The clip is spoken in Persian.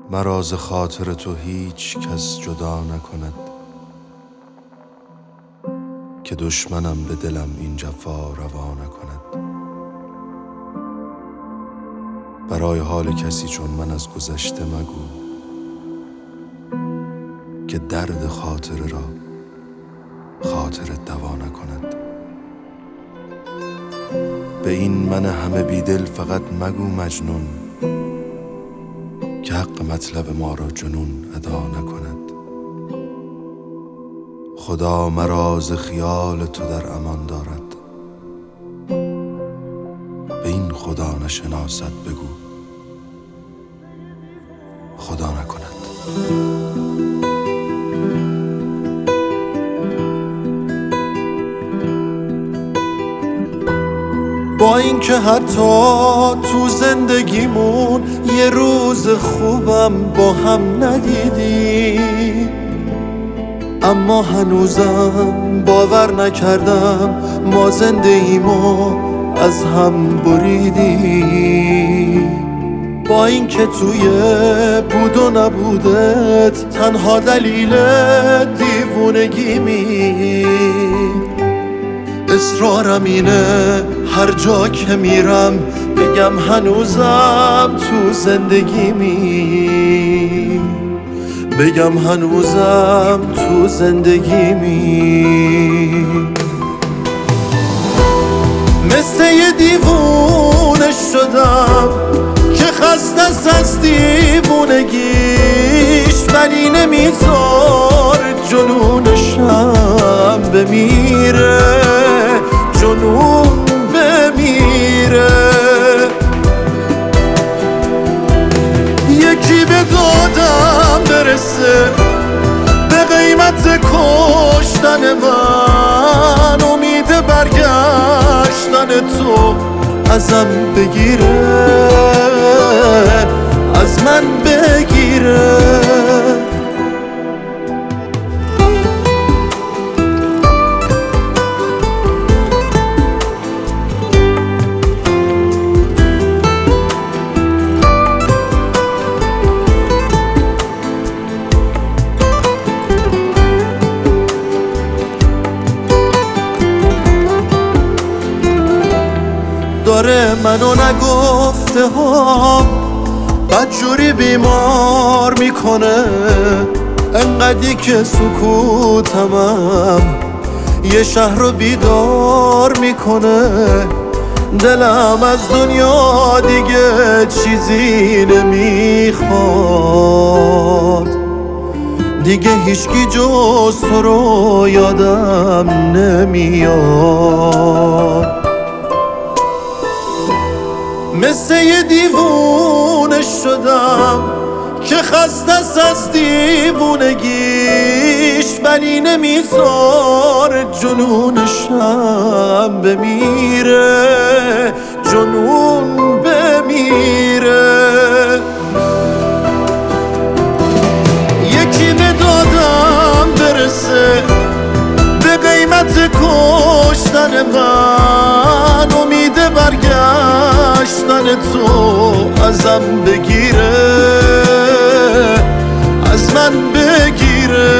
مرا ز خاطر تو هیچ کس جدا نکند، که دشمنم به دلم این جفا روا نکند. برای حال کسی چون من از گذشته مگو، که درد خاطره را خاطرت دوا نکند. به این من همه بیدل فقط مگو مجنون، که حق مطلب ما را جنون ادا نکند. خدا مرا ز خیال تو در امان دارد، به این خدا نشناسد بگو خدا نکند. با اینکه حتی تو زندگیمون یه روز خوبم با هم ندیدیم، اما هنوزم باور نکردم ما زندگیمو از هم بریدیم. با اینکه توی بود و نبودت تنها دلیل دیوونگیمی، اصرارم اینه هر جا که میرم بگم هنوزم تو زندگیمی، بگم هنوزم تو زندگیمی. مثل یه دیوونه شدم که خسته از دیوونگیش، ولی نمیذار جنونشم بمیره، جنون بمیره. یکی به دادم برسه به قیمت کشتن من، امید برگشتن تو ازم بگیره، از من بگیره. داره منو نگفته ها بدجوری بیمار میکنه، انقدی که سکوتمم یه شهر رو بیدار میکنه. دلم از دنیا دیگه چیزی نمیخواد، دیگه هیچکی جز تو رو یادم نمیاد. مثل یه دیوونه شدم که خسته از دیوونگیش، ولی نمیذار جنونشم بمیره، جنون بمیره. یکی به دادم برسه به قیمت کشتن من، امید برگشتن تو ازم بگیره، از من بگیره.